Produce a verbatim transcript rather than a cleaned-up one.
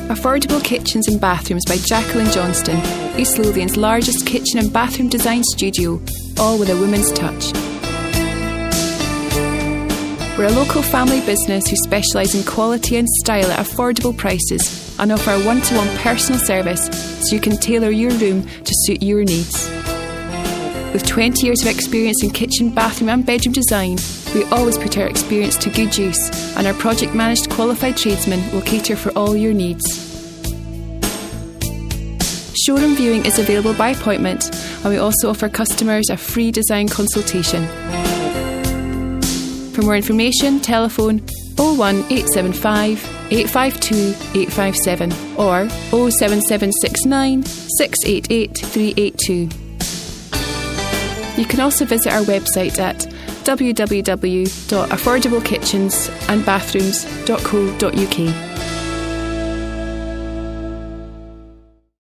Affordable Kitchens and Bathrooms by Jacqueline Johnston, East Lothian's largest kitchen and bathroom design studio, all with a woman's touch. We're a local family business who specialise in quality and style at affordable prices and offer a one-to-one personal service so you can tailor your room to suit your needs. With twenty years of experience in kitchen, bathroom and bedroom design, we always put our experience to good use, and our project-managed qualified tradesmen will cater for all your needs. Showroom viewing is available by appointment, and we also offer customers a free design consultation. For more information, telephone oh one eight seven five, eight five two, eight five seven or oh seven seven six nine, six eight eight, three eight two. You can also visit our website at w w w dot affordable kitchens and bathrooms dot co dot u k.